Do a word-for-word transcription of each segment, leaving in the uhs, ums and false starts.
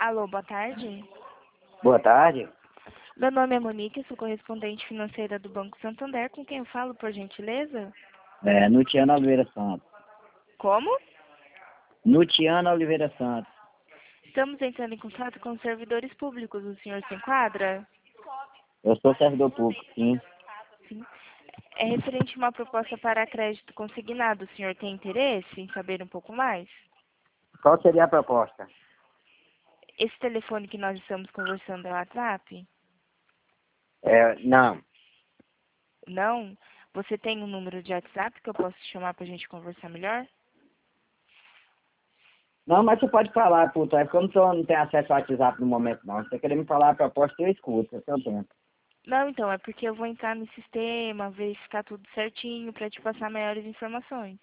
Alô, boa tarde. Boa tarde. Meu nome é Monique, sou correspondente financeira do Banco Santander. Com quem eu falo, por gentileza? É, Nutiana Oliveira Santos. Como? Nutiana Oliveira Santos. Estamos entrando em contato com os servidores públicos. O senhor se enquadra? Eu sou servidor público, sim. Sim. É referente a uma proposta para crédito consignado. O senhor tem interesse em saber um pouco mais? Qual seria a proposta? Esse telefone que nós estamos conversando é o WhatsApp? É, não. Não? Você tem um número de WhatsApp que eu posso te chamar para a gente conversar melhor? Não, mas você pode falar, puta. É porque eu não, tô, não tenho acesso ao WhatsApp no momento, não. Se você querer me falar a proposta, eu escuto. É seu tempo. Não, então, é porque eu vou entrar no sistema, verificar tudo certinho para te passar maiores informações.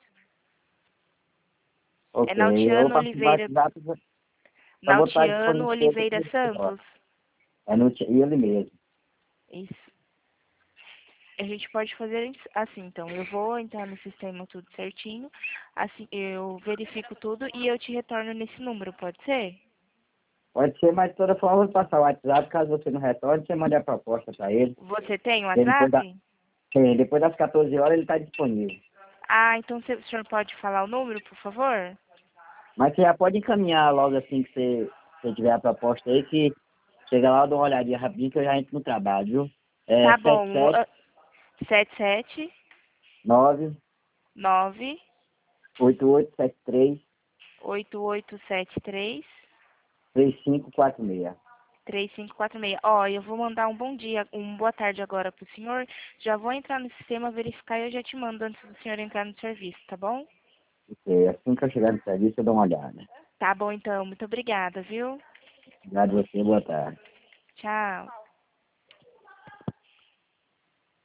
É Ok. Eu Nautiano passo o Oliveira, WhatsApp para botar Nautiano disponível. Oliveira Santos. É no ele mesmo. Isso. A gente pode fazer isso assim, então. Eu vou entrar no sistema tudo certinho, assim, eu verifico tudo e eu te retorno nesse número, pode ser? Pode ser, mas de toda forma eu vou passar o WhatsApp. Caso você não retorne, você mande a proposta para ele. Você tem o E depois, da, WhatsApp? sim, depois das quatorze horas ele está disponível. Ah, então cê- o senhor pode falar o número, por favor? Mas você já pode encaminhar logo assim que você, você tiver a proposta aí, que chega lá, eu dou uma olhadinha rapidinho que eu já entro no trabalho, viu? É Tá bom. ah, sete sete nove nove oito oito sete três oito oito sete três três cinco quatro seis. três cinco quatro seis. Ó, eu vou mandar um bom dia, um boa tarde agora pro senhor. Já vou entrar no sistema, verificar e eu já te mando antes do senhor entrar no serviço, tá bom? Ok, assim que eu chegar no serviço eu dou uma olhada. Tá bom, então. Muito obrigada, viu? Obrigado a você, boa tarde. Tchau.